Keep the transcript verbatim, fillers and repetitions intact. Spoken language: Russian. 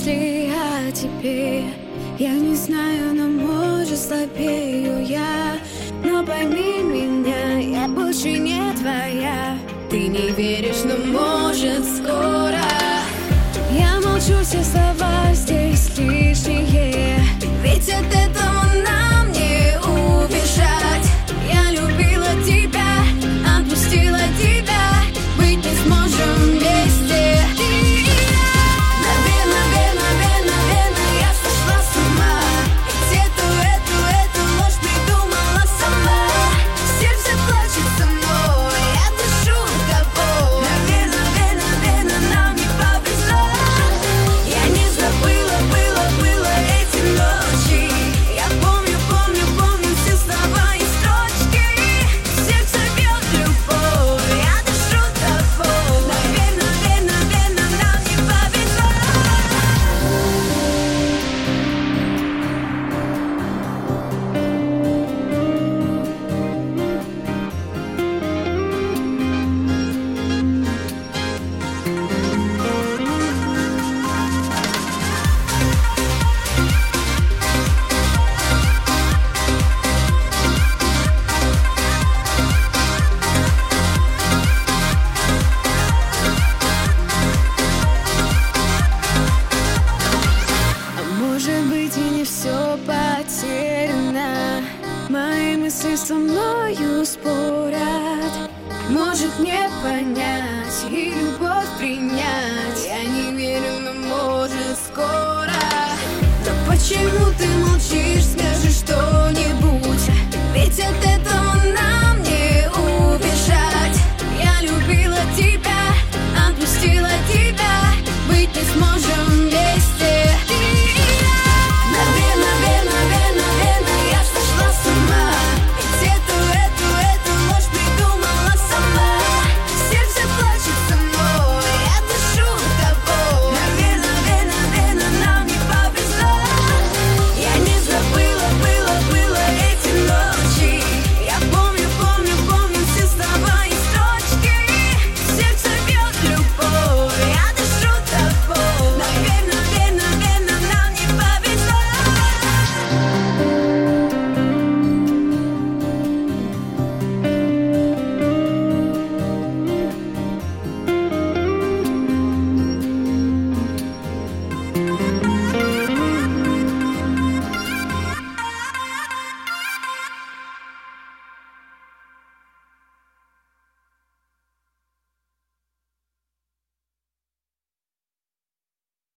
мысли о тебе. Я не знаю, но может слабею я. Но пойми меня, я больше не твоя. Ты не веришь, но может скоро. Я молчу, все слова здесь лишние, ведь от этого нам не убежать. Я любила тебя, отпустила тебя, быть не сможем вместе. Ты и я. Наверно, верно, верно, верно, я сошла с ума. Ведь эту, эту, эту ложь придумала сама. Сердце плачет со мной, я дышу тобой. Наверно, верно, верно, нам не повезло. Я не забыла, было, было эти ночи. Я помню, помню, помню все слова и строчки. Сердце бьет любовь, я дышу тобой. Наверно, верно, верно, нам не повезло. А может быть, и не все потеряно. Мои мысли со мною спорят. Может не понять и любовь принять. Я не верю, но может скоро. Но почему ты молчишь?